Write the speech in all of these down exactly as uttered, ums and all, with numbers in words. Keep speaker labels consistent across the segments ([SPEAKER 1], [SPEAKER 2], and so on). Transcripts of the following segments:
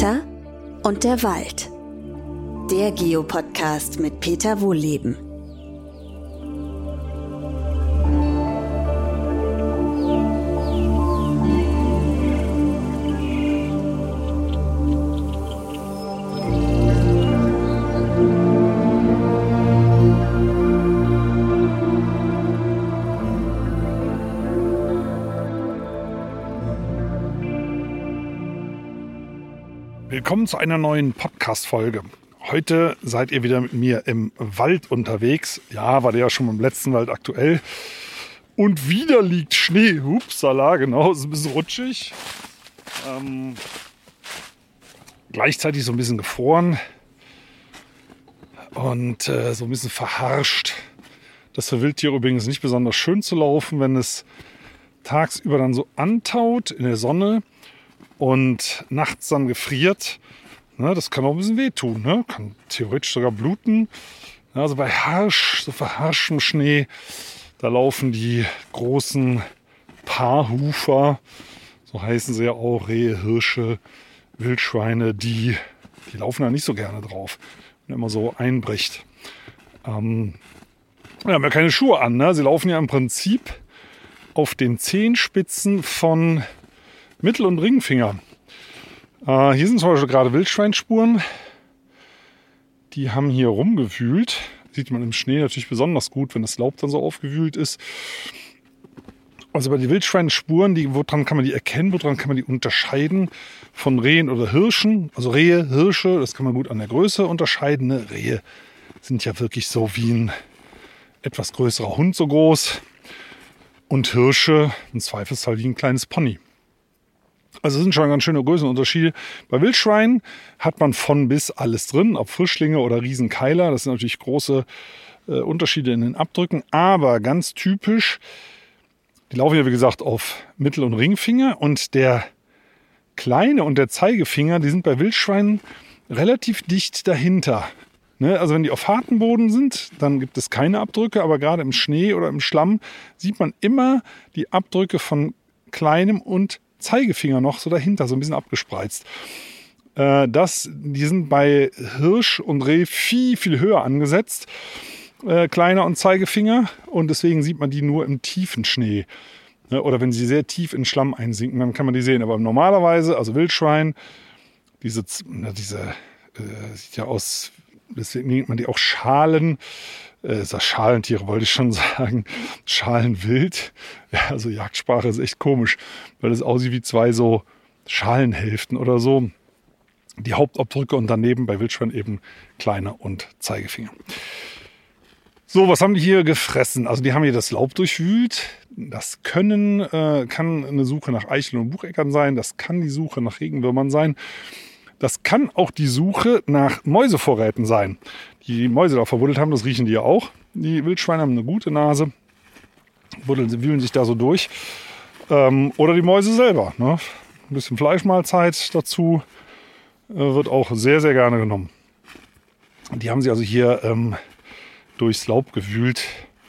[SPEAKER 1] Peter und der Wald. Der Geopodcast mit Peter Wohlleben.
[SPEAKER 2] Willkommen zu einer neuen Podcast-Folge. Heute seid ihr wieder mit mir im Wald unterwegs. Ja, war der ja schon beim letzten Wald aktuell. Und wieder liegt Schnee. Upsala, genau, ist ein bisschen rutschig. Ähm, gleichzeitig so ein bisschen gefroren. Und äh, so ein bisschen verharscht. Das ist für Wildtiere übrigens nicht besonders schön zu laufen, wenn es tagsüber dann so antaut in der Sonne. Und nachts dann gefriert, ne, das kann auch ein bisschen wehtun, ne? Kann theoretisch sogar bluten. Also bei Harsch, so verharschtem Schnee, da laufen die großen Paarhufer, so heißen sie ja auch, Rehe, Hirsche, Wildschweine, die, die laufen da nicht so gerne drauf, wenn immer so einbricht. Ähm, ja, haben ja keine Schuhe an, ne? Sie laufen ja im Prinzip auf den Zehenspitzen von Mittel- und Ringfinger. Äh, hier sind zum Beispiel gerade Wildschweinspuren. Die haben hier rumgewühlt. Sieht man im Schnee natürlich besonders gut, wenn das Laub dann so aufgewühlt ist. Also bei den Wildschweinspuren, die, woran kann man die erkennen, woran kann man die unterscheiden von Rehen oder Hirschen? Also Rehe, Hirsche, das kann man gut an der Größe unterscheiden. Ne? Rehe sind ja wirklich so wie ein etwas größerer Hund so groß. Und Hirsche im Zweifelsfall wie ein kleines Pony. Also das sind schon ganz schöne Größenunterschiede. Bei Wildschweinen hat man von bis alles drin, ob Frischlinge oder Riesenkeiler. Das sind natürlich große äh, Unterschiede in den Abdrücken. Aber ganz typisch, die laufen ja wie gesagt auf Mittel- und Ringfinger. Und der kleine und der Zeigefinger, die sind bei Wildschweinen relativ dicht dahinter. Ne? Also wenn die auf hartem Boden sind, dann gibt es keine Abdrücke. Aber gerade im Schnee oder im Schlamm sieht man immer die Abdrücke von kleinem und Zeigefinger noch so dahinter, so ein bisschen abgespreizt. Äh, das, die sind bei Hirsch und Reh viel, viel höher angesetzt, äh, kleiner und Zeigefinger, und deswegen sieht man die nur im tiefen Schnee. Ne? Oder wenn sie sehr tief in Schlamm einsinken, dann kann man die sehen. Aber normalerweise, also Wildschwein, diese, diese äh, sieht ja aus, deswegen nennt man die auch Schalen, äh, das Schalentiere wollte ich schon sagen, Schalenwild. Ja, also Jagdsprache ist echt komisch, weil es aussieht wie zwei so Schalenhälften oder so. Die Hauptabdrücke und daneben bei Wildschwein eben kleiner und Zeigefinger. So, was haben die hier gefressen? Also die haben hier das Laub durchwühlt. Das können, äh, kann eine Suche nach Eicheln und Bucheckern sein. Das kann die Suche nach Regenwürmern sein. Das kann auch die Suche nach Mäusevorräten sein. Die Mäuse da verbuddelt haben, das riechen die ja auch. Die Wildschweine haben eine gute Nase. Buddeln, sie wühlen sich da so durch. Ähm, oder die Mäuse selber. Ne? Ein bisschen Fleischmahlzeit dazu äh, wird auch sehr, sehr gerne genommen. Die haben sie also hier ähm, durchs Laub gewühlt.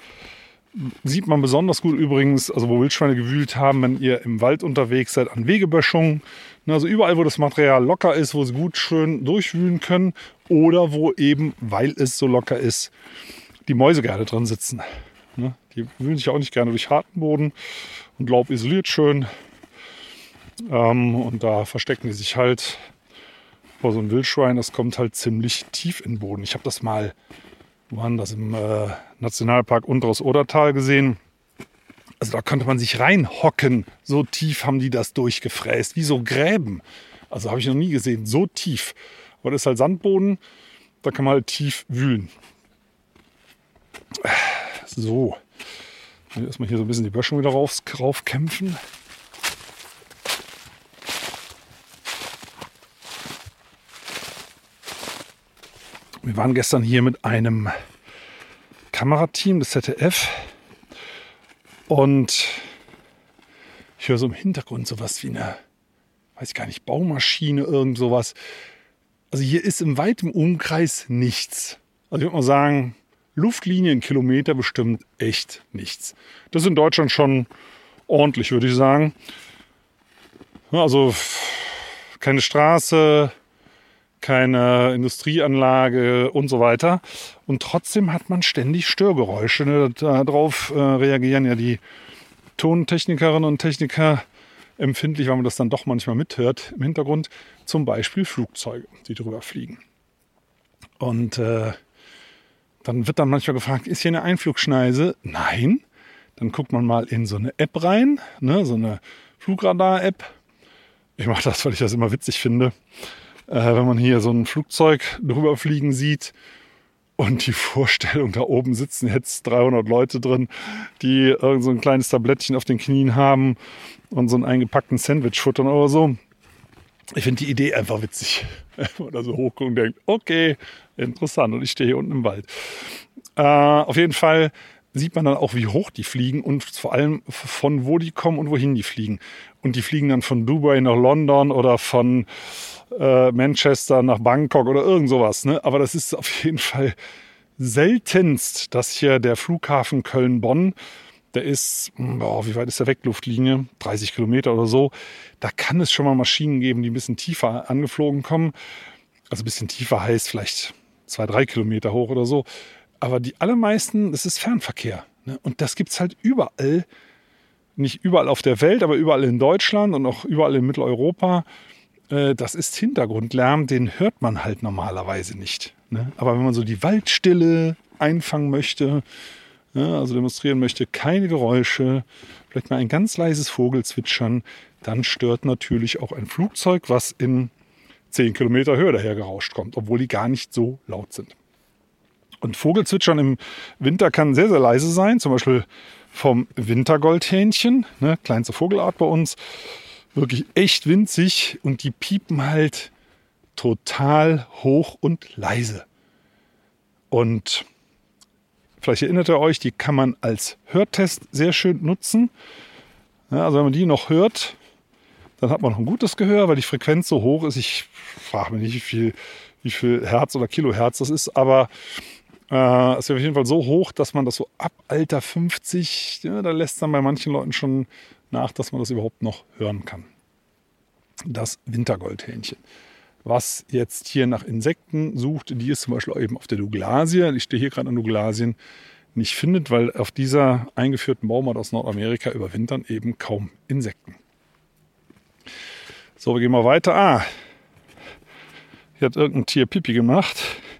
[SPEAKER 2] Sieht man besonders gut übrigens, also wo Wildschweine gewühlt haben, wenn ihr im Wald unterwegs seid, an Wegeböschungen. Also überall, wo das Material locker ist, wo sie gut schön durchwühlen können oder wo eben, weil es so locker ist, die Mäuse gerne drin sitzen. Die wühlen sich auch nicht gerne durch harten Boden und Laub isoliert schön. Und da verstecken die sich halt vor so ein Wildschwein, das kommt halt ziemlich tief in den Boden. Ich habe das mal, wo waren das, im äh, Nationalpark Unteres Odertal gesehen. Also da konnte man sich reinhocken. So tief haben die das durchgefräst, wie so Gräben. Also habe ich noch nie gesehen, so tief. Aber das ist halt Sandboden, da kann man halt tief wühlen. So, erstmal hier so ein bisschen die Böschung wieder rauf, raufkämpfen. Wir waren gestern hier mit einem Kamerateam des Z D F und ich höre so im Hintergrund sowas wie eine, weiß ich gar nicht, Baumaschine, irgend sowas. Also hier ist im weiten Umkreis nichts. Also ich würde mal sagen, Luftlinienkilometer bestimmt echt nichts. Das ist in Deutschland schon ordentlich, würde ich sagen. Also keine Straße, keine Industrieanlage und so weiter. Und trotzdem hat man ständig Störgeräusche. Ne? Darauf äh, reagieren ja die Tontechnikerinnen und Techniker empfindlich, weil man das dann doch manchmal mithört im Hintergrund. Zum Beispiel Flugzeuge, die drüber fliegen. Und äh, dann wird dann manchmal gefragt, ist hier eine Einflugschneise? Nein. Dann guckt man mal in so eine App rein, ne? So eine Flugradar-App. Ich mache das, weil ich das immer witzig finde. Äh, wenn man hier so ein Flugzeug drüber fliegen sieht und die Vorstellung, da oben sitzen jetzt dreihundert Leute drin, die irgend so ein kleines Tablettchen auf den Knien haben und so einen eingepackten Sandwich futtern oder so. Ich finde die Idee einfach witzig. Wenn man da so hochguckt und denkt, okay, interessant. Und ich stehe hier unten im Wald. Äh, auf jeden Fall sieht man dann auch, wie hoch die fliegen und vor allem von wo die kommen und wohin die fliegen. Und die fliegen dann von Dubai nach London oder von äh, Manchester nach Bangkok oder irgend sowas. Ne? Aber das ist auf jeden Fall seltenst, dass hier der Flughafen Köln-Bonn, der ist, boah, wie weit ist der weg, Luftlinie? dreißig Kilometer oder so. Da kann es schon mal Maschinen geben, die ein bisschen tiefer angeflogen kommen. Also ein bisschen tiefer heißt vielleicht zwei, drei Kilometer hoch oder so. Aber die allermeisten, das ist Fernverkehr. Ne? Und das gibt es halt überall. Nicht überall auf der Welt, aber überall in Deutschland und auch überall in Mitteleuropa. Äh, das ist Hintergrundlärm, den hört man halt normalerweise nicht. Ne? Aber wenn man so die Waldstille einfangen möchte, ja, also demonstrieren möchte, keine Geräusche, vielleicht mal ein ganz leises Vogelzwitschern, dann stört natürlich auch ein Flugzeug, was in zehn Kilometer Höhe daher gerauscht kommt, obwohl die gar nicht so laut sind. Und Vogelzwitschern im Winter kann sehr, sehr leise sein, zum Beispiel vom Wintergoldhähnchen, ne, kleinste Vogelart bei uns, wirklich echt winzig und die piepen halt total hoch und leise. Und vielleicht erinnert ihr euch, die kann man als Hörtest sehr schön nutzen. Ja, also wenn man die noch hört, dann hat man noch ein gutes Gehör, weil die Frequenz so hoch ist. Ich frage mich nicht, wie viel, wie viel Hertz oder Kilohertz das ist, aber äh, es ist auf jeden Fall so hoch, dass man das so ab Alter fünfzig, ja, da lässt dann bei manchen Leuten schon nach, dass man das überhaupt noch hören kann. Das Wintergoldhähnchen. Was jetzt hier nach Insekten sucht, die ist zum Beispiel eben auf der Douglasie, ich stehe hier gerade an Douglasien, nicht findet, weil auf dieser eingeführten Baumart aus Nordamerika überwintern eben kaum Insekten. So, wir gehen mal weiter. Ah, hier hat irgendein Tier Pipi gemacht.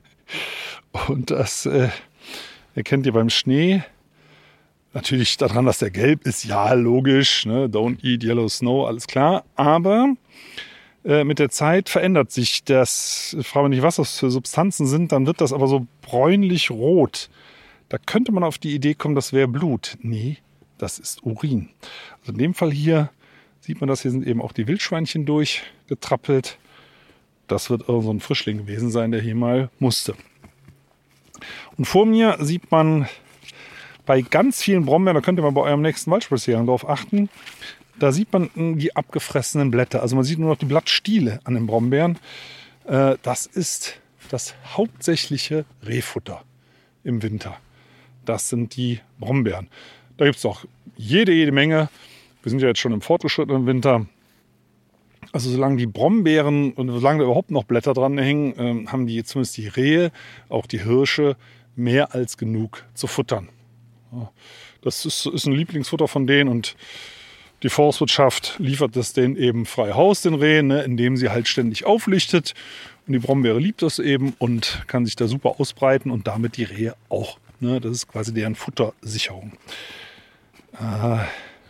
[SPEAKER 2] Und das äh, erkennt ihr beim Schnee. Natürlich daran, dass der gelb ist, ja, logisch, ne? Don't eat yellow snow, alles klar. Aber äh, mit der Zeit verändert sich das. Ich frage mich nicht, was das für Substanzen sind, dann wird das aber so bräunlich-rot. Da könnte man auf die Idee kommen, das wäre Blut. Nee, das ist Urin. Also in dem Fall hier sieht man das, hier sind eben auch die Wildschweinchen durchgetrappelt. Das wird irgend so ein Frischling gewesen sein, der hier mal musste. Und vor mir sieht man bei ganz vielen Brombeeren, da könnt ihr mal bei eurem nächsten Waldspaziergang drauf achten, da sieht man die abgefressenen Blätter. Also man sieht nur noch die Blattstiele an den Brombeeren. Das ist das hauptsächliche Rehfutter im Winter. Das sind die Brombeeren. Da gibt es auch jede, jede Menge. Wir sind ja jetzt schon im fortgeschrittenen Winter. Also solange die Brombeeren und solange da überhaupt noch Blätter dran hängen, ähm, haben die zumindest die Rehe, auch die Hirsche, mehr als genug zu futtern. Ja, das ist, ist ein Lieblingsfutter von denen und die Forstwirtschaft liefert das denen eben frei Haus, den Rehen, ne, indem sie halt ständig auflichtet. Und die Brombeere liebt das eben und kann sich da super ausbreiten und damit die Rehe auch. Ne, das ist quasi deren Futtersicherung. Äh,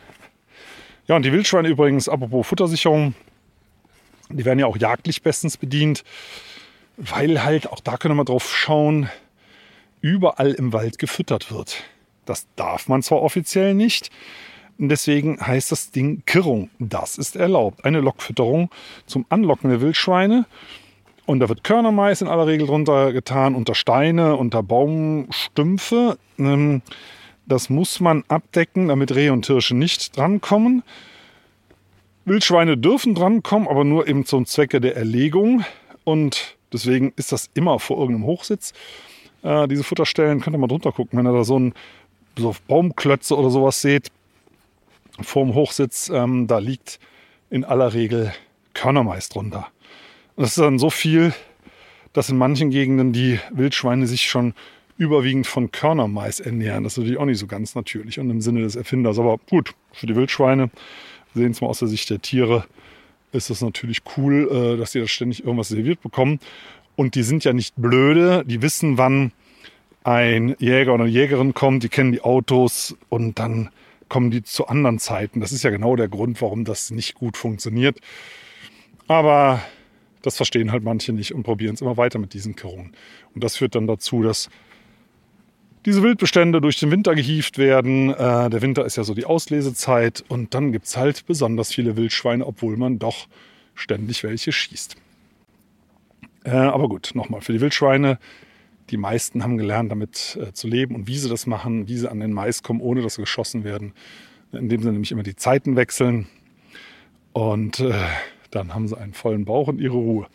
[SPEAKER 2] ja, und die Wildschweine übrigens, apropos Futtersicherung, die werden ja auch jagdlich bestens bedient, weil halt, auch da können wir drauf schauen, überall im Wald gefüttert wird. Das darf man zwar offiziell nicht, deswegen heißt das Ding Kirrung. Das ist erlaubt. Eine Lockfütterung zum Anlocken der Wildschweine. Und da wird Körnermais in aller Regel drunter getan, unter Steine, unter Baumstümpfe. Das muss man abdecken, damit Rehe und Hirsche nicht drankommen. Wildschweine dürfen drankommen, aber nur eben zum Zwecke der Erlegung. Und deswegen ist das immer vor irgendeinem Hochsitz. Äh, diese Futterstellen, könnt ihr mal drunter gucken, wenn ihr da so, ein, so Baumklötze oder sowas seht. Vor dem Hochsitz, ähm, da liegt in aller Regel Körnermais drunter. Und das ist dann so viel, dass in manchen Gegenden die Wildschweine sich schon überwiegend von Körnermais ernähren. Das ist natürlich auch nicht so ganz natürlich und im Sinne des Erfinders. Aber gut, für die Wildschweine, wir sehen es mal aus der Sicht der Tiere, ist das natürlich cool, dass sie da ständig irgendwas serviert bekommen. Und die sind ja nicht blöde, die wissen, wann ein Jäger oder eine Jägerin kommt, die kennen die Autos und dann kommen die zu anderen Zeiten. Das ist ja genau der Grund, warum das nicht gut funktioniert. Aber das verstehen halt manche nicht und probieren es immer weiter mit diesen Kirrungen. Und das führt dann dazu, dass diese Wildbestände durch den Winter gehievt werden. Äh, der Winter ist ja so die Auslesezeit und dann gibt es halt besonders viele Wildschweine, obwohl man doch ständig welche schießt. Äh, aber gut, nochmal, für die Wildschweine, die meisten haben gelernt, damit äh, zu leben und wie sie das machen, wie sie an den Mais kommen, ohne dass sie geschossen werden. Indem sie nämlich immer die Zeiten wechseln und äh, dann haben sie einen vollen Bauch und ihre Ruhe.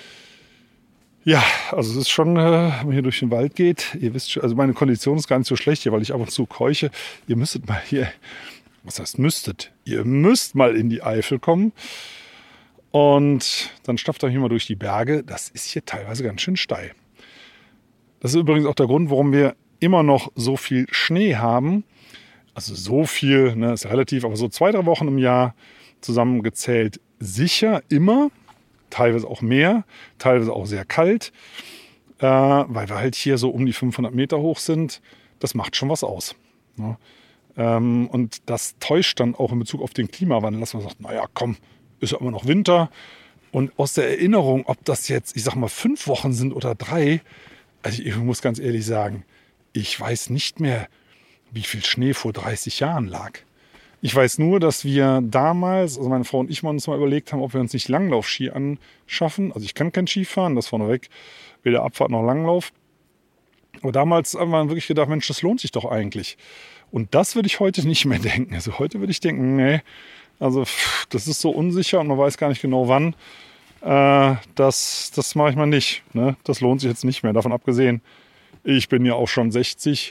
[SPEAKER 2] Ja, also es ist schon, äh, wenn man hier durch den Wald geht, ihr wisst schon, also meine Kondition ist gar nicht so schlecht hier, weil ich ab und zu keuche. Ihr müsstet mal hier, was heißt müsstet? Ihr müsst mal in die Eifel kommen und dann stapft euch hier mal durch die Berge. Das ist hier teilweise ganz schön steil. Das ist übrigens auch der Grund, warum wir immer noch so viel Schnee haben. Also so viel, ne, ist ja relativ, aber so zwei, drei Wochen im Jahr zusammengezählt sicher immer. Teilweise auch mehr, teilweise auch sehr kalt, äh, weil wir halt hier so um die fünfhundert Meter hoch sind. Das macht schon was aus. Ne? Ähm, und das täuscht dann auch in Bezug auf den Klimawandel, dass man sagt, naja, komm, ist ja immer noch Winter. Und aus der Erinnerung, ob das jetzt, ich sag mal, fünf Wochen sind oder drei, also ich muss ganz ehrlich sagen, ich weiß nicht mehr, wie viel Schnee vor dreißig Jahren lag. Ich weiß nur, dass wir damals, also meine Frau und ich mal uns mal überlegt haben, ob wir uns nicht Langlaufski anschaffen. Also ich kann kein Ski fahren, das vorneweg, weder Abfahrt noch Langlauf. Aber damals haben wir wirklich gedacht, Mensch, das lohnt sich doch eigentlich. Und das würde ich heute nicht mehr denken. Also heute würde ich denken, nee, also pff, das ist so unsicher und man weiß gar nicht genau wann. Äh, das das mache ich mal nicht. Ne? Das lohnt sich jetzt nicht mehr, davon abgesehen. Ich bin ja auch schon sechzig.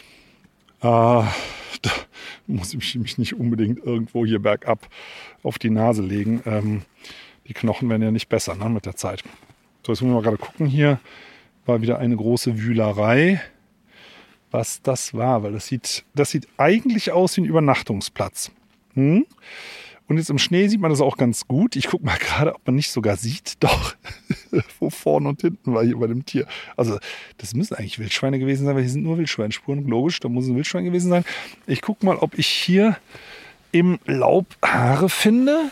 [SPEAKER 2] Äh, da muss ich mich nicht unbedingt irgendwo hier bergab auf die Nase legen. Ähm, die Knochen werden ja nicht besser, ne, mit der Zeit. So, jetzt müssen wir mal gerade gucken. Hier war wieder eine große Wühlerei. Was das war, weil das sieht, das sieht eigentlich aus wie ein Übernachtungsplatz. Hm? Und jetzt im Schnee sieht man das auch ganz gut. Ich gucke mal gerade, ob man nicht sogar sieht, doch, wo vorne und hinten war hier bei dem Tier. Also das müssen eigentlich Wildschweine gewesen sein, weil hier sind nur Wildschweinspuren. Logisch, da muss ein Wildschwein gewesen sein. Ich gucke mal, ob ich hier im Laub Haare finde.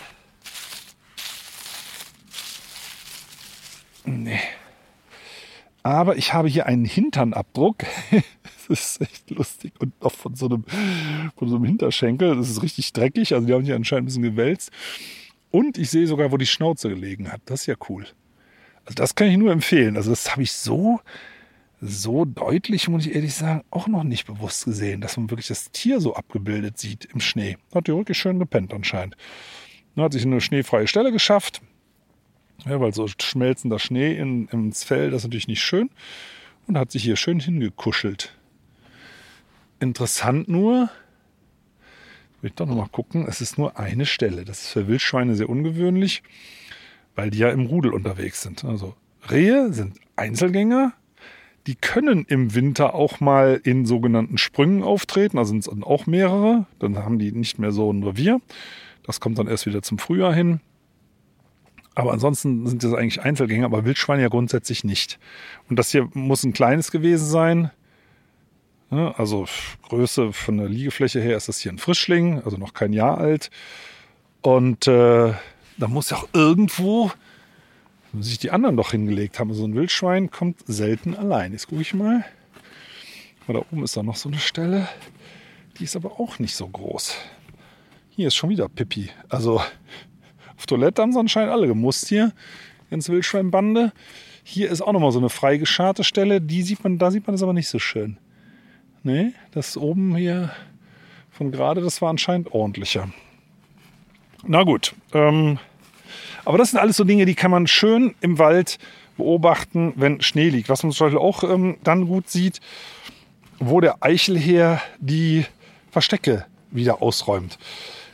[SPEAKER 2] Nee. Aber ich habe hier einen Hinternabdruck. Das ist echt lustig. Und auch von so einem, von so einem Hinterschenkel. Das ist richtig dreckig. Also die haben sich anscheinend ein bisschen gewälzt. Und ich sehe sogar, wo die Schnauze gelegen hat. Das ist ja cool. Also das kann ich nur empfehlen. Also das habe ich so, so deutlich, muss ich ehrlich sagen, auch noch nicht bewusst gesehen, dass man wirklich das Tier so abgebildet sieht im Schnee. Hat die wirklich schön gepennt anscheinend. Dann hat sich eine schneefreie Stelle geschafft. Ja, weil so schmelzender Schnee in, ins Fell, das ist natürlich nicht schön. Und hat sich hier schön hingekuschelt. Interessant nur, will ich doch nochmal gucken, es ist nur eine Stelle. Das ist für Wildschweine sehr ungewöhnlich, weil die ja im Rudel unterwegs sind. Also Rehe sind Einzelgänger, die können im Winter auch mal in sogenannten Sprüngen auftreten, also sind es auch mehrere. Dann haben die nicht mehr so ein Revier. Das kommt dann erst wieder zum Frühjahr hin. Aber ansonsten sind das eigentlich Einzelgänger, aber Wildschweine ja grundsätzlich nicht. Und das hier muss ein kleines gewesen sein. Also Größe von der Liegefläche her ist das hier ein Frischling, also noch kein Jahr alt. Und äh, da muss ja auch irgendwo sich die anderen doch hingelegt haben. So ein Wildschwein kommt selten allein. Jetzt gucke ich mal. Da oben ist da noch so eine Stelle. Die ist aber auch nicht so groß. Hier ist schon wieder Pippi. Also auf Toilette haben sie anscheinend alle gemusst hier. Ganz Wildschweinbande. Hier ist auch nochmal so eine freigescharte Stelle. Die sieht man, da sieht man das aber nicht so schön. Nee, das oben hier von gerade, das war anscheinend ordentlicher. Na gut. Ähm, aber das sind alles so Dinge, die kann man schön im Wald beobachten, wenn Schnee liegt. Was man zum Beispiel auch ähm, dann gut sieht, wo der Eichelherr die Verstecke wieder ausräumt.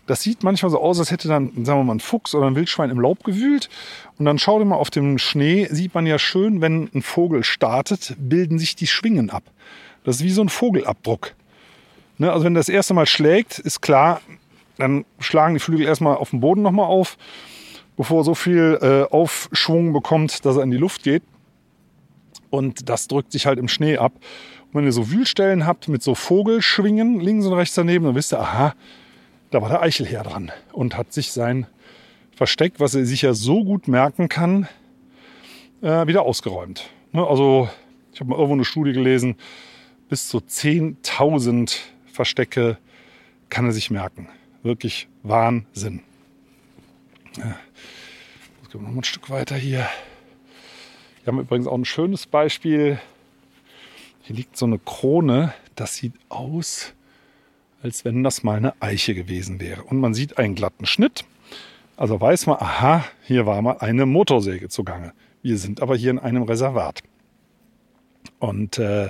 [SPEAKER 2] Das sieht manchmal so aus, als hätte dann, sagen wir mal, ein Fuchs oder ein Wildschwein im Laub gewühlt. Und dann schau dir mal auf dem Schnee, sieht man ja schön, wenn ein Vogel startet, bilden sich die Schwingen ab. Das ist wie so ein Vogelabdruck. Ne, also wenn das erste Mal schlägt, ist klar, dann schlagen die Flügel erstmal auf dem Boden nochmal auf, bevor er so viel äh, Aufschwung bekommt, dass er in die Luft geht. Und das drückt sich halt im Schnee ab. Und wenn ihr so Wühlstellen habt mit so Vogelschwingen links und rechts daneben, dann wisst ihr, aha, da war der Eichelherr dran und hat sich sein Versteck, was er sich ja so gut merken kann, äh, wieder ausgeräumt. Ne, also ich habe mal irgendwo eine Studie gelesen, bis zu zehntausend Verstecke kann er sich merken. Wirklich Wahnsinn. Ja. Jetzt gehen wir noch mal ein Stück weiter hier. Wir haben übrigens auch ein schönes Beispiel. Hier liegt so eine Krone. Das sieht aus, als wenn das mal eine Eiche gewesen wäre. Und man sieht einen glatten Schnitt. Also weiß man, aha, hier war mal eine Motorsäge zugange. Wir sind aber hier in einem Reservat. Und äh,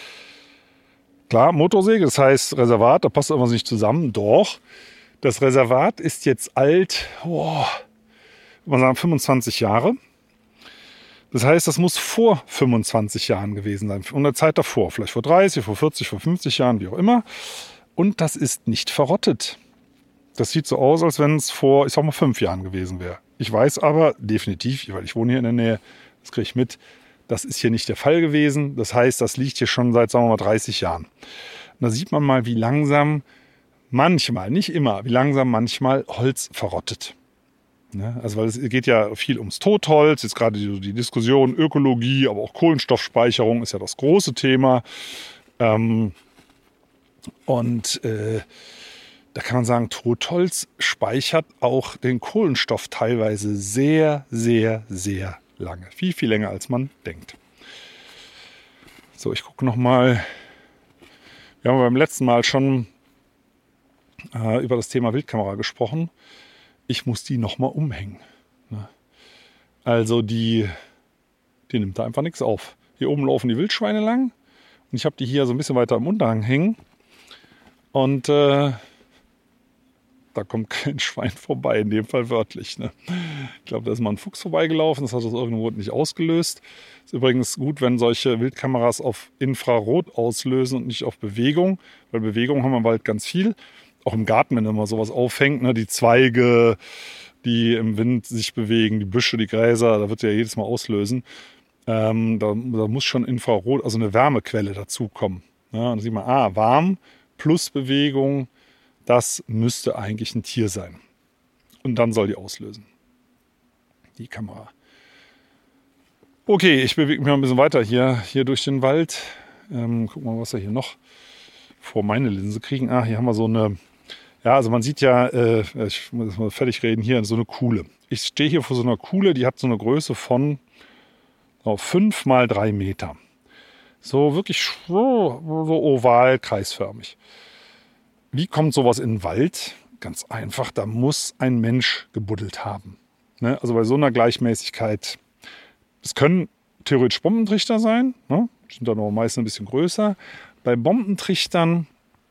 [SPEAKER 2] klar, Motorsäge, das heißt Reservat, da passt irgendwas nicht zusammen. Doch, das Reservat ist jetzt alt, oh, man sagen fünfundzwanzig Jahre. Das heißt, das muss vor fünfundzwanzig Jahren gewesen sein. Und eine Zeit davor, vielleicht vor dreißig, vor vierzig, vor fünfzig Jahren, wie auch immer. Und das ist nicht verrottet. Das sieht so aus, als wenn es vor, ich sag mal, fünf Jahren gewesen wäre. Ich weiß aber definitiv, weil ich wohne hier in der Nähe, das kriege ich mit, das ist hier nicht der Fall gewesen. Das heißt, das liegt hier schon seit, sagen wir mal, dreißig Jahren. Und da sieht man mal, wie langsam manchmal, nicht immer, wie langsam manchmal Holz verrottet. Ja, also weil es geht ja viel ums Totholz, jetzt gerade die, die Diskussion Ökologie, aber auch Kohlenstoffspeicherung ist ja das große Thema. Ähm, und äh, da kann man sagen, Totholz speichert auch den Kohlenstoff teilweise sehr, sehr, sehr lange. Viel, viel länger, als man denkt. So, ich gucke nochmal. Wir haben beim letzten Mal schon äh, über das Thema Wildkamera gesprochen. Ich muss die nochmal umhängen. Also die, die nimmt da einfach nichts auf. Hier oben laufen die Wildschweine lang. Und ich habe die hier so ein bisschen weiter im Unterhang hängen. Und äh, da kommt kein Schwein vorbei, in dem Fall wörtlich. Ne? Ich glaube, da ist mal ein Fuchs vorbeigelaufen, das hat das irgendwo nicht ausgelöst. Ist übrigens gut, wenn solche Wildkameras auf Infrarot auslösen und nicht auf Bewegung, weil Bewegung haben wir im Wald ganz viel. Auch im Garten, wenn man sowas aufhängt, ne? Die Zweige, die im Wind sich bewegen, die Büsche, die Gräser, da wird ja jedes Mal auslösen. Ähm, da, da muss schon Infrarot, also eine Wärmequelle dazukommen. Ja? Und da sieht man, ah, warm plus Bewegung, das müsste eigentlich ein Tier sein. Und dann soll die auslösen. Die Kamera. Okay, ich bewege mich mal ein bisschen weiter hier, hier durch den Wald. Ähm, guck mal, was wir hier noch vor meine Linse kriegen. Ah, hier haben wir so eine, ja, also man sieht ja, äh, ich muss mal fertig reden, hier so eine Kuhle. Ich stehe hier vor so einer Kuhle, die hat so eine Größe von oh, fünf mal drei Meter. So wirklich so, so oval, kreisförmig. Wie kommt sowas in den Wald? Ganz einfach, da muss ein Mensch gebuddelt haben. Ne? Also bei so einer Gleichmäßigkeit, es können theoretisch Bombentrichter sein, ne? Die sind dann auch meistens ein bisschen größer. Bei Bombentrichtern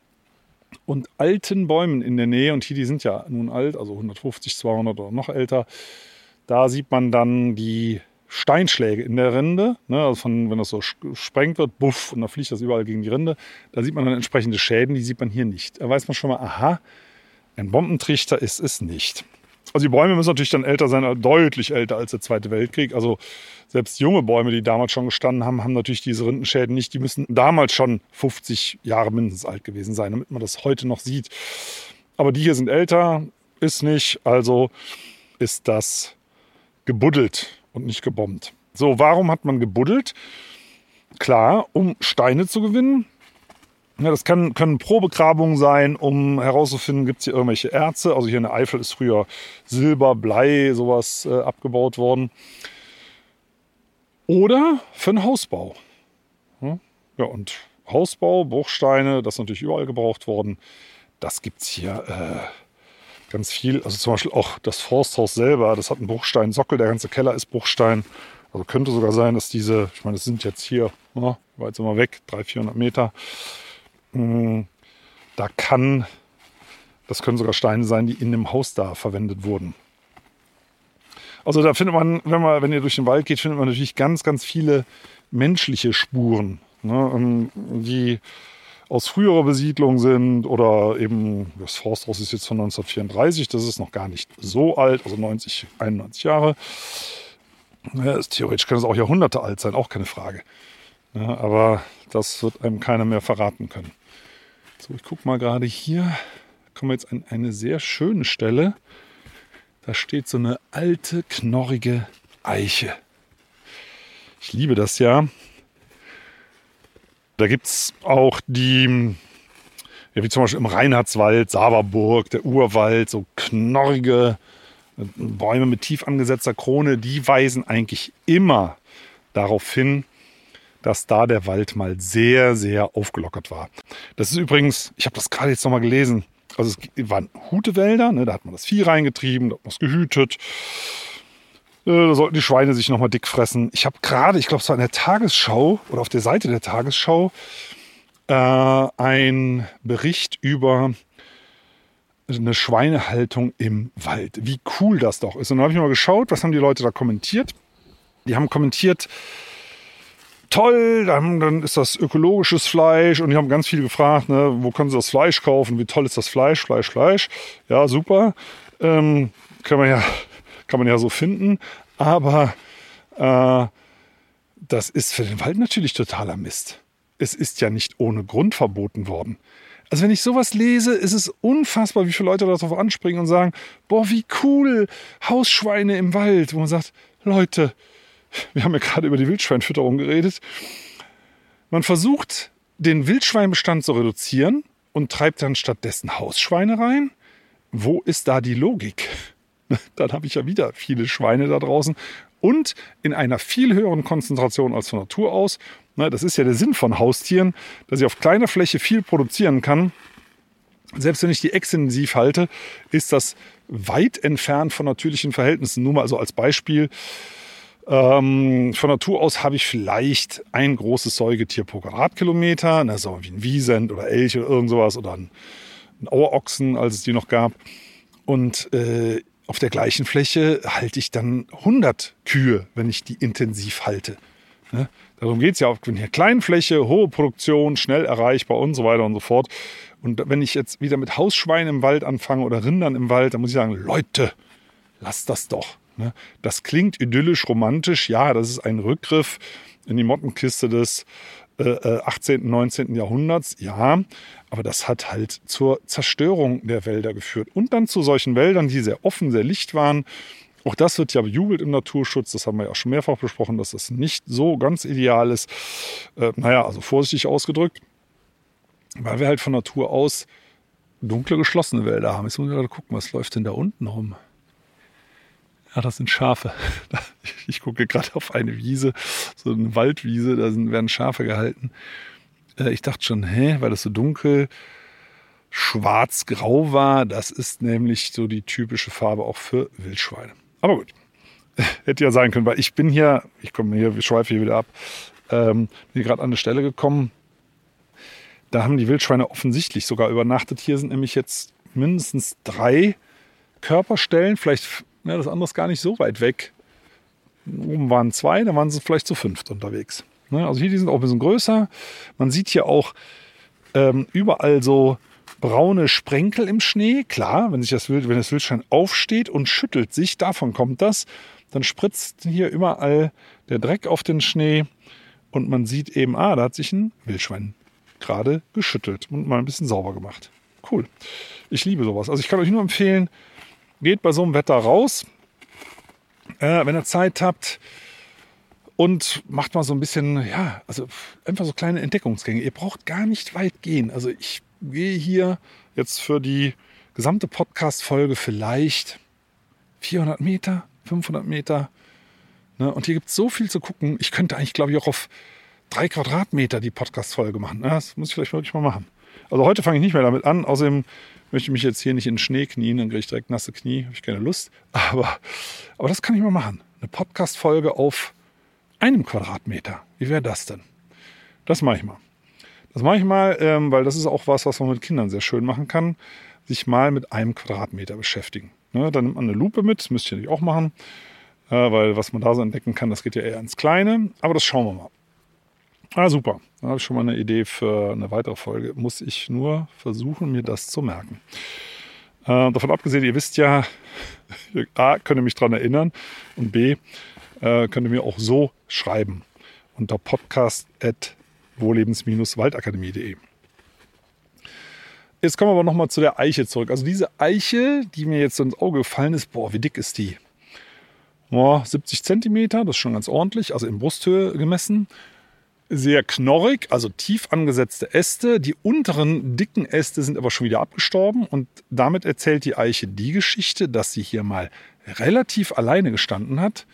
[SPEAKER 2] und alten Bäumen in der Nähe, und hier, die sind ja nun alt, also hundertfünfzig, zweihundert oder noch älter, da sieht man dann die Steinschläge in der Rinde, ne, also von, wenn das so gesprengt wird, buff, und dann fliegt das überall gegen die Rinde, da sieht man dann entsprechende Schäden, die sieht man hier nicht. Da weiß man schon mal, aha, ein Bombentrichter ist es nicht. Also die Bäume müssen natürlich dann älter sein, deutlich älter als der Zweite Weltkrieg. Also selbst junge Bäume, die damals schon gestanden haben, haben natürlich diese Rindenschäden nicht. Die müssen damals schon fünfzig Jahre mindestens alt gewesen sein, damit man das heute noch sieht. Aber die hier sind älter, ist nicht, also ist das gebuddelt und nicht gebombt. So, warum hat man gebuddelt? Klar, um Steine zu gewinnen. Ja, das kann, können Probegrabungen sein, um herauszufinden, gibt es hier irgendwelche Erze. Also hier in der Eifel ist früher Silber, Blei, sowas äh, abgebaut worden. Oder für einen Hausbau. Ja, ja, und Hausbau, Bruchsteine, das ist natürlich überall gebraucht worden. Das gibt es hier äh, ganz viel. Also zum Beispiel auch das Forsthaus selber, das hat einen Bruchsteinsockel, der ganze Keller ist Bruchstein. Also könnte sogar sein, dass diese, ich meine, das sind jetzt hier, ja, weit sind wir weg, dreihundert, vierhundert Meter. Da kann Das können sogar Steine sein, die in dem Haus da verwendet wurden. Also da findet man, wenn man, wenn ihr durch den Wald geht, findet man natürlich ganz, ganz viele menschliche Spuren, ne, die aus früherer Besiedlung sind oder eben, das Forsthaus ist jetzt von neunzehnhundertvierunddreißig, das ist noch gar nicht so alt, also neunzig, einundneunzig Jahre. Ja, ist, theoretisch kann es auch Jahrhunderte alt sein, auch keine Frage. Ja, aber das wird einem keiner mehr verraten können. So, ich gucke mal gerade hier, kommen wir jetzt an eine sehr schöne Stelle. Da steht so eine alte, knorrige Eiche. Ich liebe das ja. Da gibt es auch die, ja, wie zum Beispiel im Reinhardswald, Saberburg, der Urwald, so knorrige Bäume mit tief angesetzter Krone, die weisen eigentlich immer darauf hin, dass da der Wald mal sehr, sehr aufgelockert war. Das ist übrigens, ich habe das gerade jetzt nochmal gelesen, also es waren Hutewälder, ne, da hat man das Vieh reingetrieben, da hat man es gehütet. Da sollten die Schweine sich nochmal dick fressen. Ich habe gerade, ich glaube es war in der Tagesschau oder auf der Seite der Tagesschau, äh, ein Bericht über eine Schweinehaltung im Wald. Wie cool das doch ist. Und dann habe ich mal geschaut, was haben die Leute da kommentiert. Die haben kommentiert, toll, dann, dann ist das ökologisches Fleisch. Und die haben ganz viel gefragt, ne, wo können sie das Fleisch kaufen? Wie toll ist das Fleisch? Fleisch, Fleisch. Ja, super. Ähm, kann man ja... Kann man ja so finden, aber äh, das ist für den Wald natürlich totaler Mist. Es ist ja nicht ohne Grund verboten worden. Also wenn ich sowas lese, ist es unfassbar, wie viele Leute darauf anspringen und sagen, boah, wie cool, Hausschweine im Wald. Wo man sagt, Leute, wir haben ja gerade über die Wildschweinfütterung geredet. Man versucht, den Wildschweinbestand zu reduzieren und treibt dann stattdessen Hausschweine rein. Wo ist da die Logik? Dann habe ich ja wieder viele Schweine da draußen und in einer viel höheren Konzentration als von Natur aus. Das ist ja der Sinn von Haustieren, dass ich auf kleiner Fläche viel produzieren kann. Selbst wenn ich die extensiv halte, ist das weit entfernt von natürlichen Verhältnissen. Nur mal also als Beispiel, ähm, von Natur aus habe ich vielleicht ein großes Säugetier pro Quadratkilometer, ne, so wie ein Wiesent oder Elch oder irgend sowas oder ein, ein Auerochsen, als es die noch gab. Und äh, auf der gleichen Fläche halte ich dann hundert Kühe, wenn ich die intensiv halte. Ne? Darum geht es ja auch in der kleinen Fläche, hohe Produktion, schnell erreichbar und so weiter und so fort. Und wenn ich jetzt wieder mit Hausschweinen im Wald anfange oder Rindern im Wald, dann muss ich sagen, Leute, lasst das doch. Ne? Das klingt idyllisch, romantisch. Ja, das ist ein Rückgriff in die Mottenkiste des äh, achtzehnten, neunzehnten Jahrhunderts. Ja, aber das hat halt zur Zerstörung der Wälder geführt. Und dann zu solchen Wäldern, die sehr offen, sehr licht waren. Auch das wird ja bejubelt im Naturschutz. Das haben wir ja auch schon mehrfach besprochen, dass das nicht so ganz ideal ist. Äh, naja, also vorsichtig ausgedrückt. Weil wir halt von Natur aus dunkle, geschlossene Wälder haben. Jetzt muss ich gerade gucken, was läuft denn da unten rum? Ja, das sind Schafe. Ich gucke gerade auf eine Wiese, so eine Waldwiese, da sind, werden Schafe gehalten. Ich dachte schon, hä, weil das so dunkel, schwarz-grau war. Das ist nämlich so die typische Farbe auch für Wildschweine. Aber gut, hätte ja sein können, weil ich bin hier, ich komme hier, ich schweife hier wieder ab, ähm, bin gerade an eine Stelle gekommen. Da haben die Wildschweine offensichtlich sogar übernachtet. Hier sind nämlich jetzt mindestens drei Körperstellen, vielleicht, ja, das andere ist gar nicht so weit weg. Oben waren zwei, da waren sie vielleicht zu fünft unterwegs. Also hier, die sind auch ein bisschen größer. Man sieht hier auch ähm, überall so braune Sprenkel im Schnee. Klar, wenn sich das Wild, wenn das Wildschwein aufsteht und schüttelt sich, davon kommt das, dann spritzt hier überall der Dreck auf den Schnee und man sieht eben, ah, da hat sich ein Wildschwein gerade geschüttelt und mal ein bisschen sauber gemacht. Cool. Ich liebe sowas. Also ich kann euch nur empfehlen, geht bei so einem Wetter raus, äh, wenn ihr Zeit habt. Und macht mal so ein bisschen, ja, also einfach so kleine Entdeckungsgänge. Ihr braucht gar nicht weit gehen. Also ich gehe hier jetzt für die gesamte Podcast-Folge vielleicht vierhundert Meter, fünfhundert Meter. Ne? Und hier gibt es so viel zu gucken. Ich könnte eigentlich, glaube ich, auch auf drei Quadratmeter die Podcast-Folge machen. Ne? Das muss ich vielleicht wirklich mal machen. Also heute fange ich nicht mehr damit an. Außerdem möchte ich mich jetzt hier nicht in den Schnee knien. Dann kriege ich direkt nasse Knie. Habe ich keine Lust. Aber, aber das kann ich mal machen. Eine Podcast-Folge auf einem Quadratmeter. Wie wäre das denn? Das mache ich mal. Das mache ich mal, ähm, weil das ist auch was, was man mit Kindern sehr schön machen kann. sich mal mit einem Quadratmeter beschäftigen. Ne, dann nimmt man eine Lupe mit, das müsst ihr natürlich auch machen, äh, weil was man da so entdecken kann, das geht ja eher ins Kleine, aber das schauen wir mal. Ah, super, dann habe ich schon mal eine Idee für eine weitere Folge. Muss ich nur versuchen, mir das zu merken. Äh, davon abgesehen, ihr wisst ja, A, könnt ihr mich daran erinnern und B, äh, könnt ihr mir auch so schreiben unter podcast at wohllebens Bindestrich waldakademie punkt de. Jetzt kommen wir aber nochmal zu der Eiche zurück. Also diese Eiche, die mir jetzt so ins Auge gefallen ist, boah, wie dick ist die? Boah, siebzig Zentimeter, das ist schon ganz ordentlich, also in Brusthöhe gemessen. Sehr knorrig, also tief angesetzte Äste. Die unteren dicken Äste sind aber schon wieder abgestorben. Und damit erzählt die Eiche die Geschichte, dass sie hier mal relativ alleine gestanden hat.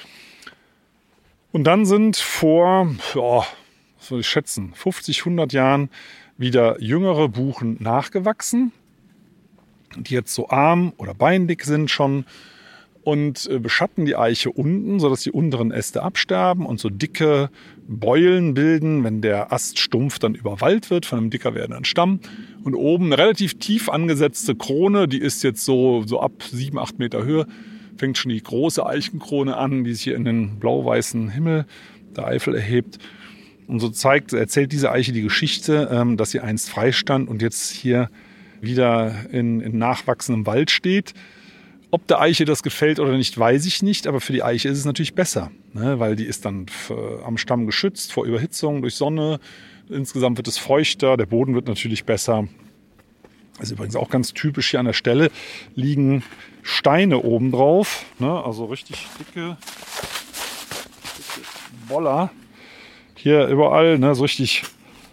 [SPEAKER 2] Und dann sind vor, ja, was soll ich schätzen, fünfzig, hundert Jahren wieder jüngere Buchen nachgewachsen, die jetzt so arm- oder beindick sind schon und beschatten die Eiche unten, sodass die unteren Äste absterben und so dicke Beulen bilden, wenn der Ast stumpf dann überwallt wird von einem dicker werdenden Stamm. Und oben eine relativ tief angesetzte Krone, die ist jetzt so, so ab sieben, acht Meter Höhe, fängt schon die große Eichenkrone an, die sich hier in den blau-weißen Himmel der Eifel erhebt. Und so zeigt, erzählt diese Eiche die Geschichte, dass sie einst frei stand und jetzt hier wieder in, in nachwachsendem Wald steht. Ob der Eiche das gefällt oder nicht, weiß ich nicht, aber für die Eiche ist es natürlich besser, ne? Weil die ist dann am Stamm geschützt vor Überhitzung durch Sonne. Insgesamt wird es feuchter, der Boden wird natürlich besser. Das ist übrigens auch ganz typisch, hier an der Stelle liegen Steine oben drauf, ne? Also richtig dicke, dicke Boller. Hier überall, ne? So richtig.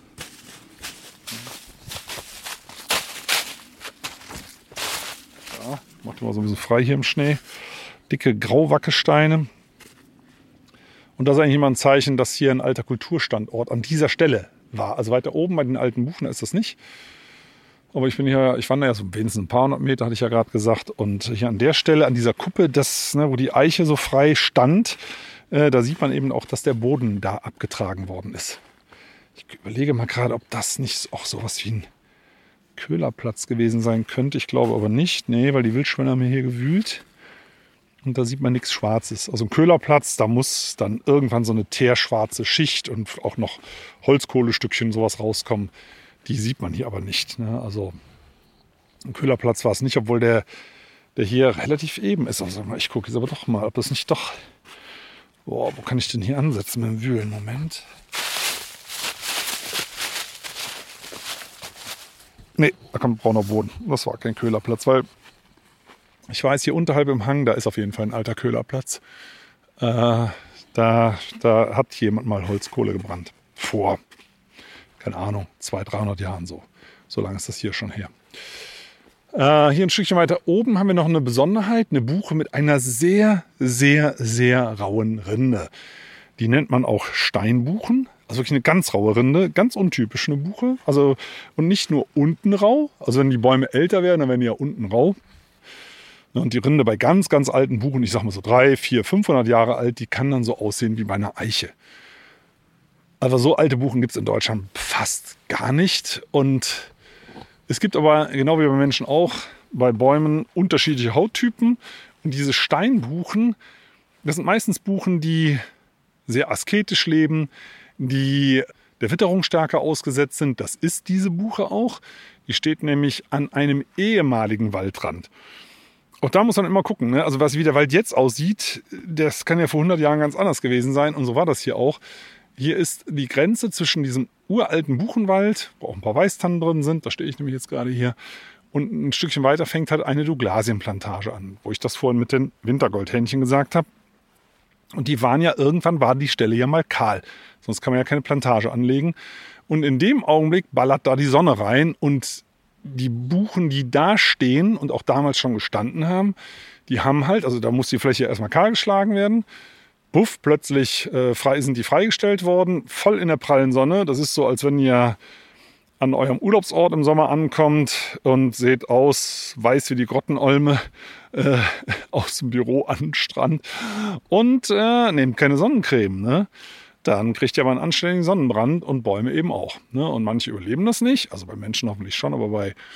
[SPEAKER 2] Macht immer sowieso frei hier im Schnee. Dicke Grauwackesteine. Und das ist eigentlich immer ein Zeichen, dass hier ein alter Kulturstandort an dieser Stelle war. Also weiter oben bei den alten Buchen ist das nicht. Aber ich bin hier, ich wandere ja so wenigstens ein paar hundert Meter, hatte ich ja gerade gesagt. Und hier an der Stelle, an dieser Kuppe, das, ne, wo die Eiche so frei stand, äh, da sieht man eben auch, dass der Boden da abgetragen worden ist. Ich überlege mal gerade, ob das nicht auch sowas wie ein Köhlerplatz gewesen sein könnte. Ich glaube aber nicht. Nee, weil die Wildschweine haben hier gewühlt. Und da sieht man nichts Schwarzes. Also ein Köhlerplatz, da muss dann irgendwann so eine teerschwarze Schicht und auch noch Holzkohlestückchen sowas rauskommen. Die sieht man hier aber nicht. Ne? Also ein Köhlerplatz war es nicht, obwohl der, der hier relativ eben ist. Also ich gucke jetzt aber doch mal, ob das nicht doch... Boah, wo kann ich denn hier ansetzen mit dem Wühlen? Moment. Nee, da kommt brauner Boden. Das war kein Köhlerplatz, weil ich weiß, hier unterhalb im Hang, da ist auf jeden Fall ein alter Köhlerplatz. Äh, da, da hat jemand mal Holzkohle gebrannt. Vor, keine Ahnung, zweihundert, dreihundert Jahren so. So lange ist das hier schon her. Äh, hier ein Stückchen weiter oben haben wir noch eine Besonderheit. Eine Buche mit einer sehr, sehr, sehr rauen Rinde. Die nennt man auch Steinbuchen. Also wirklich eine ganz raue Rinde, ganz untypisch eine Buche. Also, und nicht nur unten rau. Also wenn die Bäume älter werden, dann werden die ja unten rau. Und die Rinde bei ganz, ganz alten Buchen, ich sag mal so drei, vier, fünfhundert Jahre alt, die kann dann so aussehen wie bei einer Eiche. Aber so alte Buchen gibt es in Deutschland fast gar nicht. Und es gibt aber, genau wie bei Menschen auch, bei Bäumen unterschiedliche Hauttypen. Und diese Steinbuchen, das sind meistens Buchen, die sehr asketisch leben, die der Witterung stärker ausgesetzt sind. Das ist diese Buche auch. Die steht nämlich an einem ehemaligen Waldrand. Auch da muss man immer gucken, ne? Also was wie der Wald jetzt aussieht, das kann ja vor hundert Jahren ganz anders gewesen sein. Und so war das hier auch. Hier ist die Grenze zwischen diesem uralten Buchenwald, wo auch ein paar Weißtannen drin sind, da stehe ich nämlich jetzt gerade hier, und ein Stückchen weiter fängt halt eine Douglasienplantage an, wo ich das vorhin mit den Wintergoldhähnchen gesagt habe. Und die waren ja, irgendwann war die Stelle ja mal kahl. Sonst kann man ja keine Plantage anlegen. Und in dem Augenblick ballert da die Sonne rein und die Buchen, die da stehen und auch damals schon gestanden haben, die haben halt, also da muss die Fläche erstmal kahl geschlagen werden. Buff, plötzlich äh, frei, sind die freigestellt worden, voll in der prallen Sonne. Das ist so, als wenn ihr an eurem Urlaubsort im Sommer ankommt und seht aus, weiß wie die Grottenolme, äh, aus dem Büro an den Strand und äh, nehmt keine Sonnencreme, ne? Dann kriegt ihr aber einen anständigen Sonnenbrand und Bäume eben auch. Ne? Und manche überleben das nicht, also bei Menschen hoffentlich schon, aber bei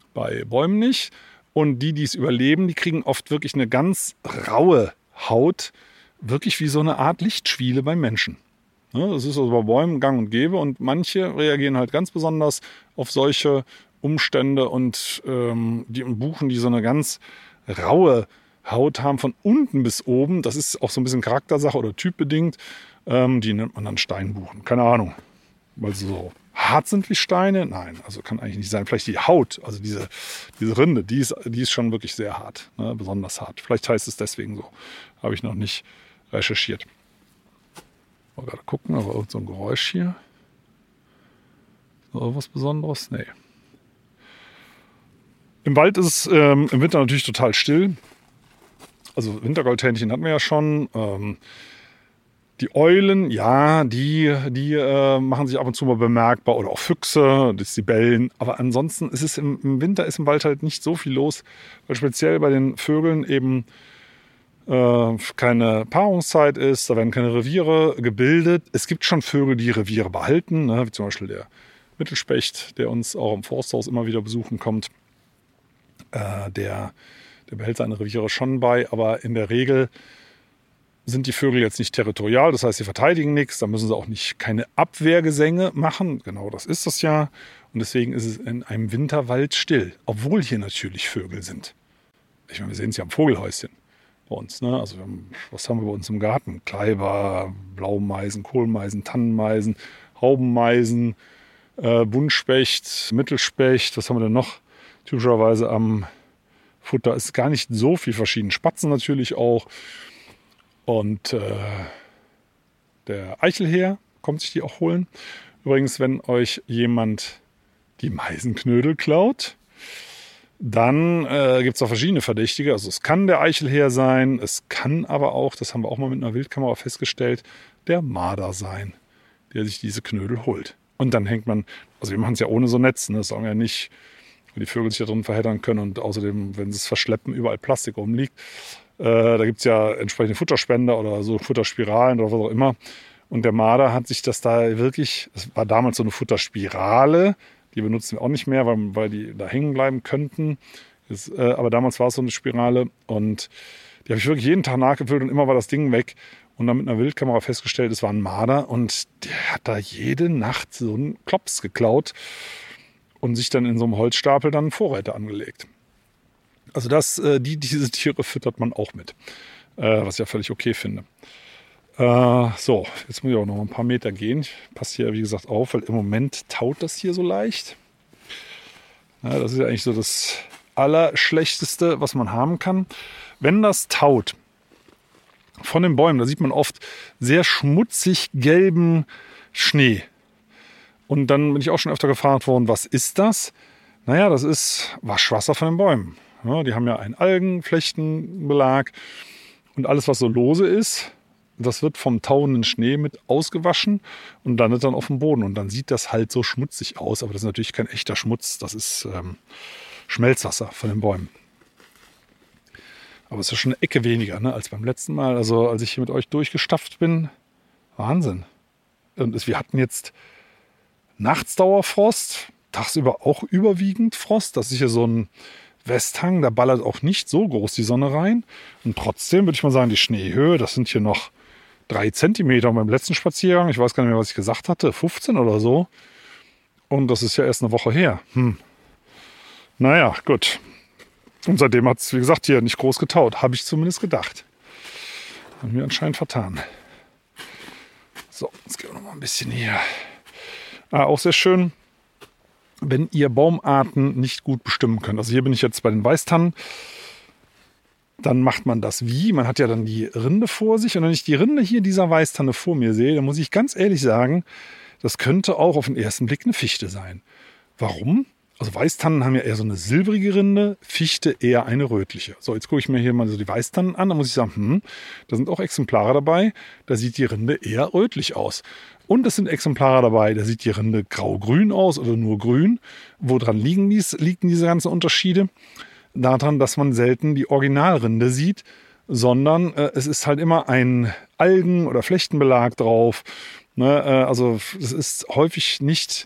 [SPEAKER 2] bei Bäumen nicht. Und die, die es überleben, die kriegen oft wirklich eine ganz raue Haut, wirklich wie so eine Art Lichtschwiele beim Menschen. Das ist also bei Bäumen gang und gäbe und manche reagieren halt ganz besonders auf solche Umstände und ähm, die Buchen, die so eine ganz raue Haut haben von unten bis oben, das ist auch so ein bisschen Charaktersache oder typbedingt, ähm, die nennt man dann Steinbuchen. Keine Ahnung, weil sie so hart sind wie Steine? Nein, also kann eigentlich nicht sein. Vielleicht die Haut, also diese, diese Rinde, die ist, die ist schon wirklich sehr hart, ne? Besonders hart. Vielleicht heißt es deswegen so. Habe ich noch nicht recherchiert. Mal gerade gucken, aber irgend so ein Geräusch hier. So was Besonderes? Nee. Im Wald ist es ähm, im Winter natürlich total still. Also Wintergoldhähnchen hatten wir ja schon. Ähm, Die Eulen, ja, die, die äh, machen sich ab und zu mal bemerkbar. Oder auch Füchse, das die bellen. Aber ansonsten ist es im, im Winter ist im Wald halt nicht so viel los. Weil speziell bei den Vögeln eben äh, keine Paarungszeit ist. Da werden keine Reviere gebildet. Es gibt schon Vögel, die Reviere behalten. Ne? Wie zum Beispiel der Mittelspecht, der uns auch im Forsthaus immer wieder besuchen kommt. Äh, der, der behält seine Reviere schon bei. Aber in der Regel sind die Vögel jetzt nicht territorial, das heißt, sie verteidigen nichts, da müssen sie auch nicht keine Abwehrgesänge machen, genau das ist das ja. Und deswegen ist es in einem Winterwald still, obwohl hier natürlich Vögel sind. Ich meine, wir sehen es ja am Vogelhäuschen bei uns, ne? Also wir haben, was haben wir bei uns im Garten? Kleiber, Blaumeisen, Kohlmeisen, Tannenmeisen, Haubenmeisen, äh, Buntspecht, Mittelspecht, was haben wir denn noch? Typischerweise am Futter ist gar nicht so viel verschieden. Spatzen natürlich auch. Und äh, der Eichelheer kommt sich die auch holen. Übrigens, wenn euch jemand die Meisenknödel klaut, dann äh, gibt es auch verschiedene Verdächtige. Also es kann der Eichelheer sein, es kann aber auch, das haben wir auch mal mit einer Wildkamera festgestellt, der Marder sein, der sich diese Knödel holt. Und dann hängt man, also wir machen es ja ohne so Netz, ne? Das sagen wir ja nicht, weil die Vögel sich da drin verheddern können und außerdem, wenn sie es verschleppen, überall Plastik rumliegt. Äh, da gibt es ja entsprechende Futterspender oder so Futterspiralen oder was auch immer. Und der Marder hat sich das da wirklich, das war damals so eine Futterspirale, die benutzen wir auch nicht mehr, weil, weil die da hängen bleiben könnten. Das, äh, aber damals war es so eine Spirale und die habe ich wirklich jeden Tag nachgefüllt und immer war das Ding weg. Und dann mit einer Wildkamera festgestellt, es war ein Marder und der hat da jede Nacht so einen Klops geklaut und sich dann in so einem Holzstapel dann Vorräte angelegt. Also das, äh, die, diese Tiere füttert man auch mit, äh, was ich ja völlig okay finde. Äh, so, jetzt muss ich auch noch ein paar Meter gehen. Ich passe hier, wie gesagt, auf, weil im Moment taut das hier so leicht. Ja, das ist ja eigentlich so das Allerschlechteste, was man haben kann. Wenn das taut von den Bäumen, da sieht man oft sehr schmutzig gelben Schnee. Und dann bin ich auch schon öfter gefragt worden, was ist das? Naja, das ist Waschwasser von den Bäumen. Ja, die haben ja einen Algenflechtenbelag und alles, was so lose ist, das wird vom tauenden Schnee mit ausgewaschen und landet dann auf dem Boden. Und dann sieht das halt so schmutzig aus, aber das ist natürlich kein echter Schmutz, das ist ähm, Schmelzwasser von den Bäumen. Aber es ist ja schon eine Ecke weniger, ne, als beim letzten Mal. Also als ich hier mit euch durchgestapft bin, Wahnsinn. Und es, wir hatten jetzt nachts Dauerfrost, tagsüber auch überwiegend Frost. Das ist hier so ein Westhang, da ballert auch nicht so groß die Sonne rein. Und trotzdem würde ich mal sagen, die Schneehöhe, das sind hier noch drei Zentimeter beim letzten Spaziergang. Ich weiß gar nicht mehr, was ich gesagt hatte, fünfzehn oder so. Und das ist ja erst eine Woche her. Hm. Naja, gut. Und seitdem hat es, wie gesagt, hier nicht groß getaut. Habe ich zumindest gedacht. Haben wir anscheinend vertan. So, jetzt gehen wir noch mal ein bisschen hier. Ah, auch sehr schön, wenn ihr Baumarten nicht gut bestimmen könnt. Also hier bin ich jetzt bei den Weißtannen. Dann macht man das wie? Man hat ja dann die Rinde vor sich. Und wenn ich die Rinde hier dieser Weißtanne vor mir sehe, dann muss ich ganz ehrlich sagen, das könnte auch auf den ersten Blick eine Fichte sein. Warum? Also Weißtannen haben ja eher so eine silbrige Rinde, Fichte eher eine rötliche. So, jetzt gucke ich mir hier mal so die Weißtannen an. Da muss ich sagen, hm, da sind auch Exemplare dabei. Da sieht die Rinde eher rötlich aus. Und es sind Exemplare dabei, da sieht die Rinde grau-grün aus oder nur grün. Woran liegen, dies, liegen diese ganzen Unterschiede? Daran, dass man selten die Originalrinde sieht, sondern äh, es ist halt immer ein Algen- oder Flechtenbelag drauf. Ne? Äh, also es ist häufig nicht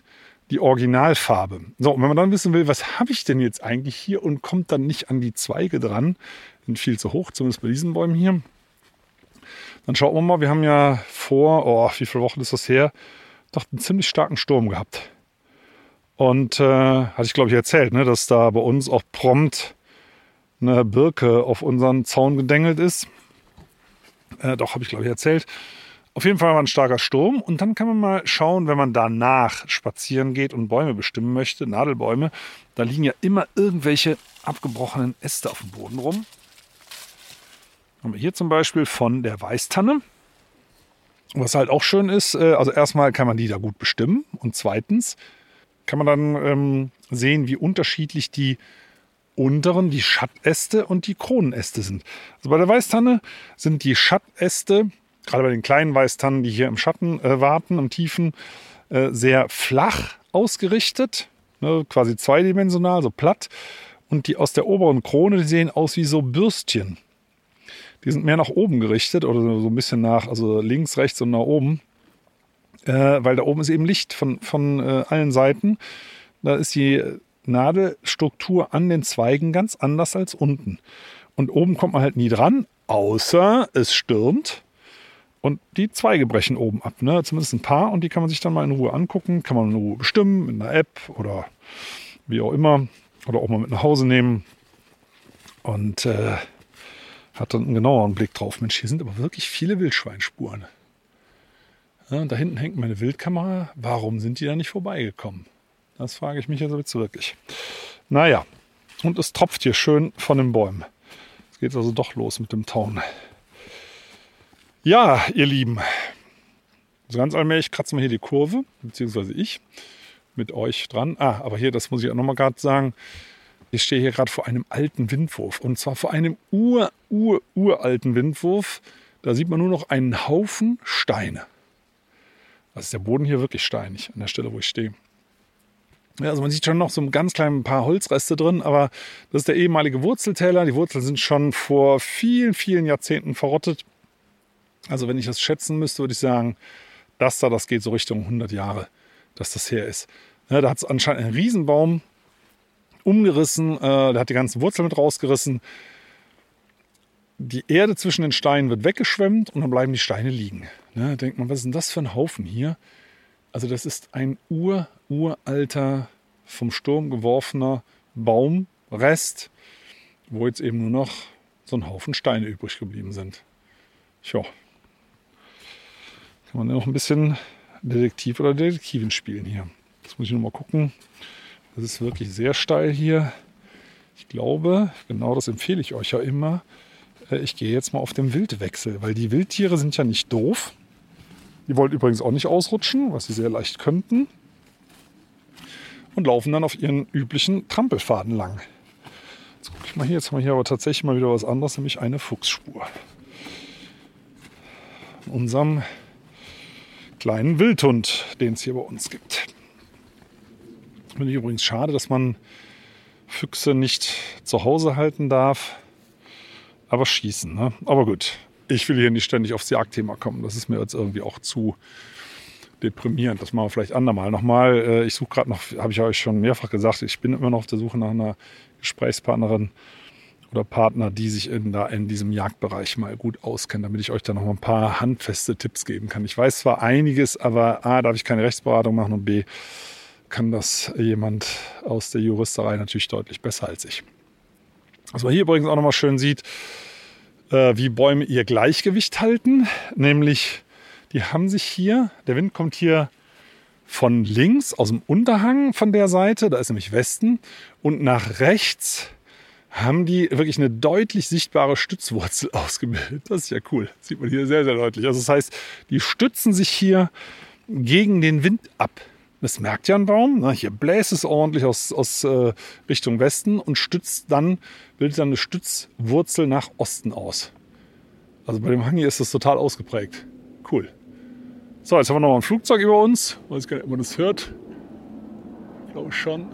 [SPEAKER 2] die Originalfarbe. So, und wenn man dann wissen will, was habe ich denn jetzt eigentlich hier und kommt dann nicht an die Zweige dran, sind viel zu hoch, zumindest bei diesen Bäumen hier, dann schauen wir mal, wir haben ja vor, oh, wie viele Wochen ist das her, doch einen ziemlich starken Sturm gehabt. Und äh, hatte ich glaube ich erzählt, ne, dass da bei uns auch prompt eine Birke auf unseren Zaun gedengelt ist. Äh, doch, habe ich glaube ich erzählt. Auf jeden Fall war ein starker Sturm und dann kann man mal schauen, wenn man danach spazieren geht und Bäume bestimmen möchte, Nadelbäume, da liegen ja immer irgendwelche abgebrochenen Äste auf dem Boden rum. Haben wir hier zum Beispiel von der Weißtanne. Was halt auch schön ist, also erstmal kann man die da gut bestimmen und zweitens kann man dann ähm, sehen, wie unterschiedlich die unteren, die Schattäste und die Kronenäste sind. Also bei der Weißtanne sind die Schattäste, gerade bei den kleinen Weißtannen, die hier im Schatten äh, warten, im Tiefen, äh, sehr flach ausgerichtet, ne, quasi zweidimensional, so platt. Und die aus der oberen Krone, die sehen aus wie so Bürstchen. Die sind mehr nach oben gerichtet oder so ein bisschen nach, also links, rechts und nach oben. Äh, weil da oben ist eben Licht von, von äh, allen Seiten. Da ist die Nadelstruktur an den Zweigen ganz anders als unten. Und oben kommt man halt nie dran, außer es stürmt. Und die Zweige brechen oben ab, ne? Zumindest ein paar. Und die kann man sich dann mal in Ruhe angucken. Kann man in Ruhe bestimmen, mit einer App oder wie auch immer. Oder auch mal mit nach Hause nehmen. Und äh, hat dann einen genaueren Blick drauf. Mensch, hier sind aber wirklich viele Wildschweinspuren. Ja, und da hinten hängt meine Wildkamera. Warum sind die da nicht vorbeigekommen? Das frage ich mich jetzt wirklich. Naja, und es tropft hier schön von den Bäumen. Es geht also doch los mit dem Tauen. Ja, ihr Lieben, so ganz allmählich kratzen wir hier die Kurve, beziehungsweise ich mit euch dran. Ah, aber hier, das muss ich auch nochmal gerade sagen, ich stehe hier gerade vor einem alten Windwurf. Und zwar vor einem ur, ur, uralten Windwurf. Da sieht man nur noch einen Haufen Steine. Also ist der Boden hier wirklich steinig an der Stelle, wo ich stehe. Ja, also man sieht schon noch so ein ganz klein paar Holzreste drin, aber das ist der ehemalige Wurzeltäler. Die Wurzeln sind schon vor vielen, vielen Jahrzehnten verrottet. Also wenn ich das schätzen müsste, würde ich sagen, das da, das geht so Richtung hundert Jahre, dass das her ist. Ja, da hat es anscheinend einen Riesenbaum umgerissen, äh, der hat die ganzen Wurzeln mit rausgerissen. Die Erde zwischen den Steinen wird weggeschwemmt und dann bleiben die Steine liegen. Ja, da denkt man, was ist denn das für ein Haufen hier? Also das ist ein ur, uralter, vom Sturm geworfener Baumrest, wo jetzt eben nur noch so ein Haufen Steine übrig geblieben sind. Tja. Kann man ja noch ein bisschen Detektiv oder Detektivin spielen hier. Jetzt muss ich noch mal gucken. Das ist wirklich sehr steil hier. Ich glaube, genau das empfehle ich euch ja immer. Ich gehe jetzt mal auf den Wildwechsel, weil die Wildtiere sind ja nicht doof. Die wollen übrigens auch nicht ausrutschen, was sie sehr leicht könnten. Und laufen dann auf ihren üblichen Trampelfaden lang. Jetzt gucke ich mal hier. Jetzt haben wir hier aber tatsächlich mal wieder was anderes, nämlich eine Fuchsspur. In unserem kleinen Wildhund, den es hier bei uns gibt. Finde ich übrigens schade, dass man Füchse nicht zu Hause halten darf, aber schießen. Ne? Aber gut, ich will hier nicht ständig aufs Jagdthema kommen. Das ist mir jetzt irgendwie auch zu deprimierend. Das machen wir vielleicht andermal. Nochmal, ich suche gerade noch, habe ich euch schon mehrfach gesagt, ich bin immer noch auf der Suche nach einer Gesprächspartnerin oder Partner, die sich in, da in diesem Jagdbereich mal gut auskennen, damit ich euch da noch mal ein paar handfeste Tipps geben kann. Ich weiß zwar einiges, aber A, darf ich keine Rechtsberatung machen und B, kann das jemand aus der Juristerei natürlich deutlich besser als ich. Was man hier übrigens auch noch mal schön sieht, äh, wie Bäume ihr Gleichgewicht halten, nämlich die haben sich hier, der Wind kommt hier von links aus dem Unterhang von der Seite, da ist nämlich Westen, und nach rechts haben die wirklich eine deutlich sichtbare Stützwurzel ausgebildet. Das ist ja cool. Das sieht man hier sehr, sehr deutlich. Also das heißt, die stützen sich hier gegen den Wind ab. Das merkt ja ein Baum. Hier bläst es ordentlich aus, aus äh, Richtung Westen und stützt dann, bildet dann eine Stützwurzel nach Osten aus. Also bei dem Hang hier ist das total ausgeprägt. Cool. So, jetzt haben wir noch mal ein Flugzeug über uns. Ich weiß gar nicht, ob man das hört. Ich glaube schon.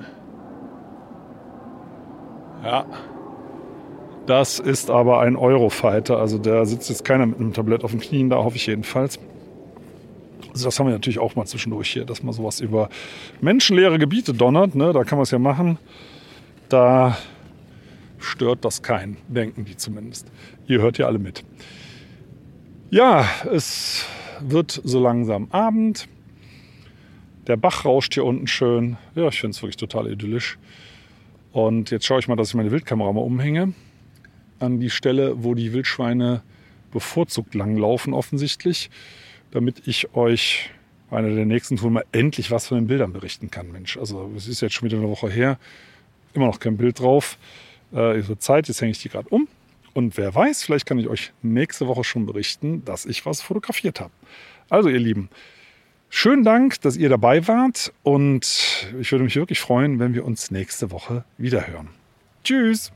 [SPEAKER 2] Ja, das ist aber ein Eurofighter. Also da sitzt jetzt keiner mit einem Tablett auf den Knien, da hoffe ich jedenfalls. Also das haben wir natürlich auch mal zwischendurch hier, dass man sowas über menschenleere Gebiete donnert. Ne? Da kann man es ja machen. Da stört das keinen, denken die zumindest. Ihr hört ja alle mit. Ja, es wird so langsam Abend. Der Bach rauscht hier unten schön. Ja, ich finde es wirklich total idyllisch. Und jetzt schaue ich mal, dass ich meine Wildkamera mal umhänge. An die Stelle, wo die Wildschweine bevorzugt langlaufen offensichtlich. Damit ich euch einer der nächsten Touren mal endlich was von den Bildern berichten kann. Mensch, also es ist jetzt schon wieder eine Woche her. Immer noch kein Bild drauf. Äh, es wird Zeit, jetzt hänge ich die gerade um. Und wer weiß, vielleicht kann ich euch nächste Woche schon berichten, dass ich was fotografiert habe. Also ihr Lieben, schönen Dank, dass ihr dabei wart. Und ich würde mich wirklich freuen, wenn wir uns nächste Woche wieder hören. Tschüss!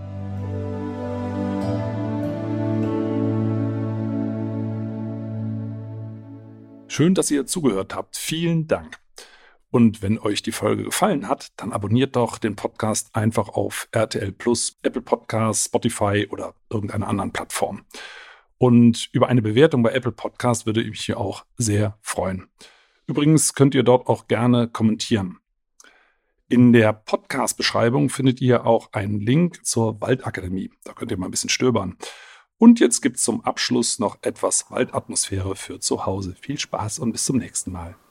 [SPEAKER 2] Schön, dass ihr zugehört habt. Vielen Dank. Und wenn euch die Folge gefallen hat, dann abonniert doch den Podcast einfach auf R T L Plus, Apple Podcasts, Spotify oder irgendeiner anderen Plattform. Und über eine Bewertung bei Apple Podcasts würde ich mich auch sehr freuen. Übrigens könnt ihr dort auch gerne kommentieren. In der Podcast-Beschreibung findet ihr auch einen Link zur Waldakademie. Da könnt ihr mal ein bisschen stöbern. Und jetzt gibt es zum Abschluss noch etwas Waldatmosphäre für zu Hause. Viel Spaß und bis zum nächsten Mal.